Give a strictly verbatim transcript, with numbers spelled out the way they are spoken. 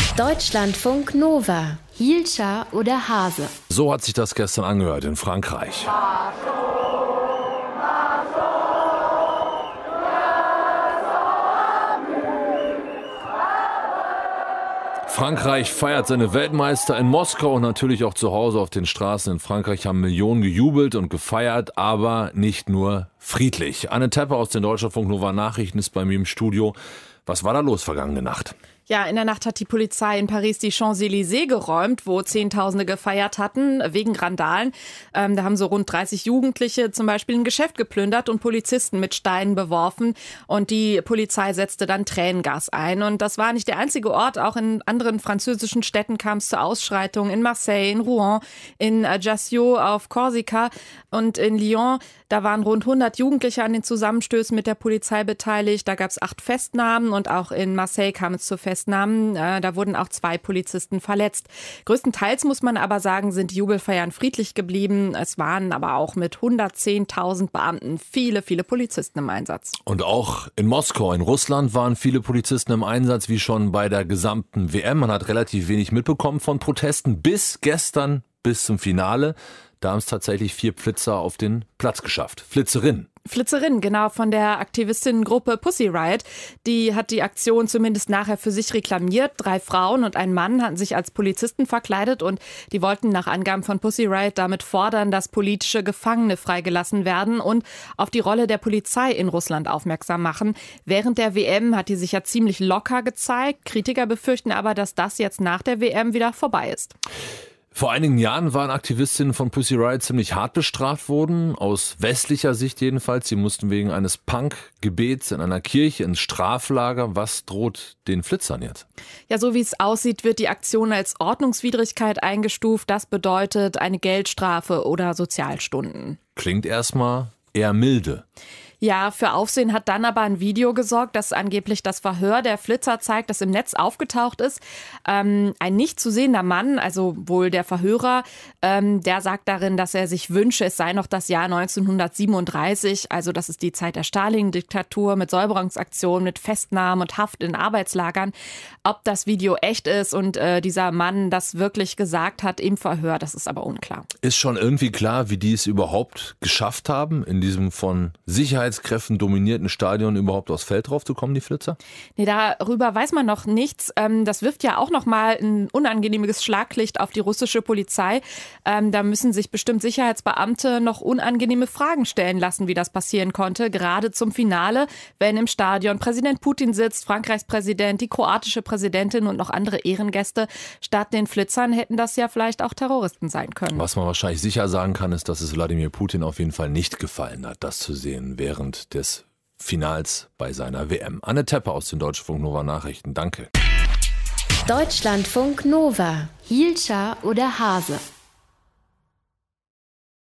Deutschlandfunk Nova. Hielscher oder Hase? So hat sich das gestern angehört in Frankreich. Frankreich feiert seine Weltmeister in Moskau und natürlich auch zu Hause auf den Straßen in Frankreich haben Millionen gejubelt und gefeiert, aber nicht nur friedlich. Anne Tepper aus den Deutschlandfunk Nova Nachrichten ist bei mir im Studio. Was war da los vergangene Nacht? Ja, in der Nacht hat die Polizei in Paris die Champs-Élysées geräumt, wo Zehntausende gefeiert hatten, wegen Randalen. Ähm, da haben so rund dreißig Jugendliche zum Beispiel ein Geschäft geplündert und Polizisten mit Steinen beworfen. Und die Polizei setzte dann Tränengas ein. Und das war nicht der einzige Ort. Auch in anderen französischen Städten kam es zu Ausschreitungen. In Marseille, in Rouen, in Ajaccio auf Korsika und in Lyon. Da waren rund hundert Jugendliche an den Zusammenstößen mit der Polizei beteiligt. Da gab es acht Festnahmen und auch in Marseille kam es zu Festnahmen. Da wurden auch zwei Polizisten verletzt. Größtenteils muss man aber sagen, sind die Jubelfeiern friedlich geblieben. Es waren aber auch mit hundertzehntausend Beamten viele, viele Polizisten im Einsatz. Und auch in Moskau, in Russland, waren viele Polizisten im Einsatz, wie schon bei der gesamten W M. Man hat relativ wenig mitbekommen von Protesten bis gestern, bis zum Finale. Da haben es tatsächlich vier Flitzer auf den Platz geschafft. Flitzerinnen. Flitzerin, genau, von der Aktivistinnengruppe Pussy Riot. Die hat die Aktion zumindest nachher für sich reklamiert. Drei Frauen und ein Mann hatten sich als Polizisten verkleidet und die wollten nach Angaben von Pussy Riot damit fordern, dass politische Gefangene freigelassen werden und auf die Rolle der Polizei in Russland aufmerksam machen. Während der W M hat die sich ja ziemlich locker gezeigt. Kritiker befürchten aber, dass das jetzt nach der W M wieder vorbei ist. Vor einigen Jahren waren Aktivistinnen von Pussy Riot ziemlich hart bestraft worden, aus westlicher Sicht jedenfalls. Sie mussten wegen eines Punk-Gebets in einer Kirche ins Straflager. Was droht den Flitzern jetzt? Ja, so wie es aussieht, wird die Aktion als Ordnungswidrigkeit eingestuft. Das bedeutet eine Geldstrafe oder Sozialstunden. Klingt erstmal eher milde. Ja, für Aufsehen hat dann aber ein Video gesorgt, das angeblich das Verhör der Flitzer zeigt, das im Netz aufgetaucht ist. Ähm, ein nicht zu sehender Mann, also wohl der Verhörer, ähm, der sagt darin, dass er sich wünsche, es sei noch das Jahr neunzehnhundertsiebenunddreißig, also das ist die Zeit der Stalin-Diktatur mit Säuberungsaktionen, mit Festnahmen und Haft in Arbeitslagern. Ob das Video echt ist und äh, dieser Mann das wirklich gesagt hat im Verhör, das ist aber unklar. Ist schon irgendwie klar, wie die es überhaupt geschafft haben, in diesem von Sicherheit Kräften dominierten Stadion überhaupt aufs Feld drauf zu kommen, die Flitzer? Nee, darüber weiß man noch nichts. Das wirft ja auch noch mal ein unangenehmes Schlaglicht auf die russische Polizei. Da müssen sich bestimmt Sicherheitsbeamte noch unangenehme Fragen stellen lassen, wie das passieren konnte. Gerade zum Finale, wenn im Stadion Präsident Putin sitzt, Frankreichs Präsident, die kroatische Präsidentin und noch andere Ehrengäste. Statt den Flitzern hätten das ja vielleicht auch Terroristen sein können. Was man wahrscheinlich sicher sagen kann, ist, dass es Wladimir Putin auf jeden Fall nicht gefallen hat, das zu sehen während des Finals bei seiner W M. Anne Tepper aus den Deutschlandfunk Nova Nachrichten. Danke. Deutschlandfunk Nova. Hielscher oder Hase?